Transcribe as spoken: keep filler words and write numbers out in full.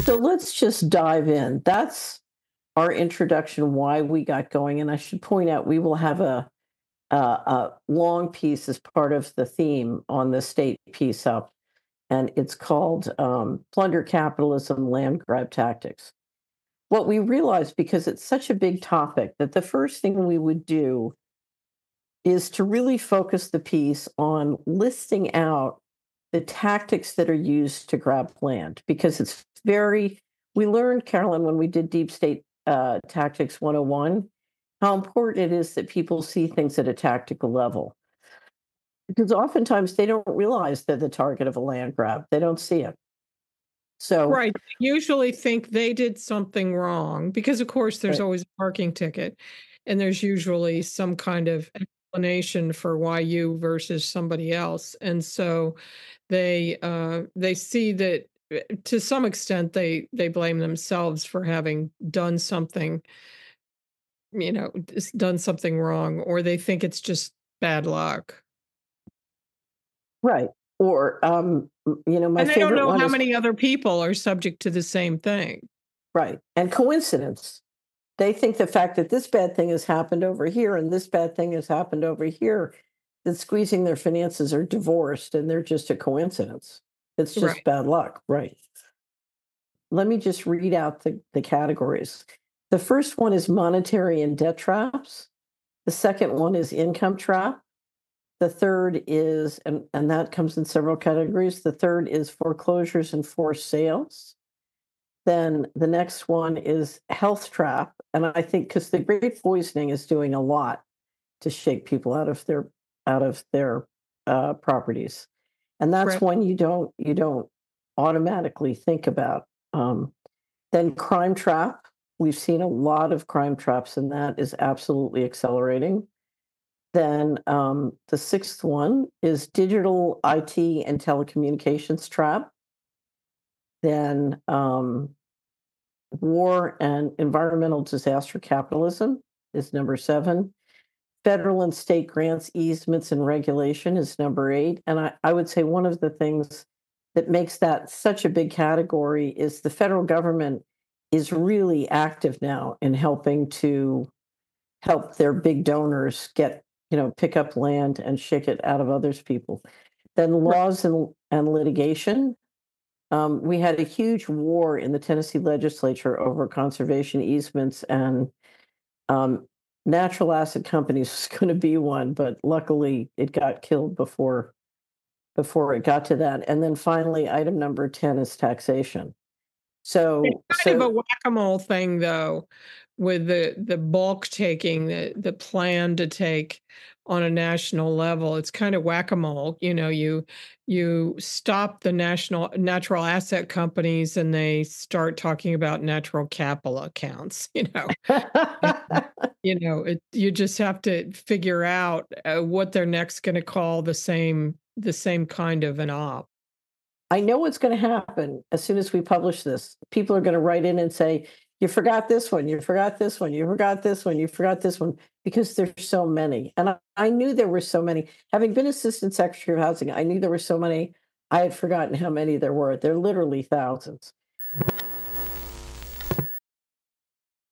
So let's just dive in. That's our introduction, why we got going. And I should point out, we will have a, a, a long piece as part of the theme on the state piece up, and it's called um, Plunder Capitalism, Land Grab Tactics. What we realized, because it's such a big topic, that the first thing we would do is to really focus the piece on listing out the tactics that are used to grab land, because it's very, we learned, Carolyn, when we did Deep State uh, Tactics one oh one, how important it is that people see things at a tactical level. Because oftentimes they don't realize they're the target of a land grab, they don't see it. So, Right. They usually think they did something wrong because, of course, there's right, always a parking ticket, and there's usually some kind of explanation for why you versus somebody else. And so they uh, they see that uh, to some extent they they blame themselves for having done something, you know, s- done something wrong, or they think it's just bad luck. right. Or, um, you know, my And they don't favorite know one how is many other people are subject to the same thing. right. And coincidence. They think the fact that this bad thing has happened over here and this bad thing has happened over here, that squeezing their finances are divorced and they're just a coincidence. It's just Right. bad luck, right? Let me just read out the, the categories. The first one is monetary and debt traps. The second one is income trap. The third is, and, and that comes in several categories. The third is foreclosures and forced sales. Then the next one is health trap. And I think because the great poisoning is doing a lot to shake people out of their out of their uh, properties. And that's Right. one you don't you don't automatically think about. Um, then crime trap. We've seen a lot of crime traps, and that is absolutely accelerating. Then um, the sixth one is digital I T and telecommunications trap. Then um, war and environmental disaster capitalism is number seven. Federal and state grants, easements, and regulation is number eight. And I, I would say one of the things that makes that such a big category is the federal government is really active now in helping to help their big donors get, you know, pick up land and shake it out of others people. Then Right. laws and, and litigation. Um, we had a huge war in the Tennessee legislature over conservation easements, and um, natural asset companies was going to be one, but luckily it got killed before before it got to that. And then finally, item number ten is taxation. It's So kind of a so whack-a-mole thing though, with the the bulk taking, the the plan to take on a national level. It's kind of whack-a-mole. You know, you you stop the national natural asset companies and they start talking about natural capital accounts, you know. And, you know, it you just have to figure out uh, what they're next going to call the same the same kind of an op. I know what's going to happen as soon as we publish this. People are going to write in and say, "You forgot this one. You forgot this one. You forgot this one. You forgot this one," because there's so many. And I, I knew there were so many. Having been Assistant Secretary of Housing, I knew there were so many. I had forgotten how many there were. There are literally thousands.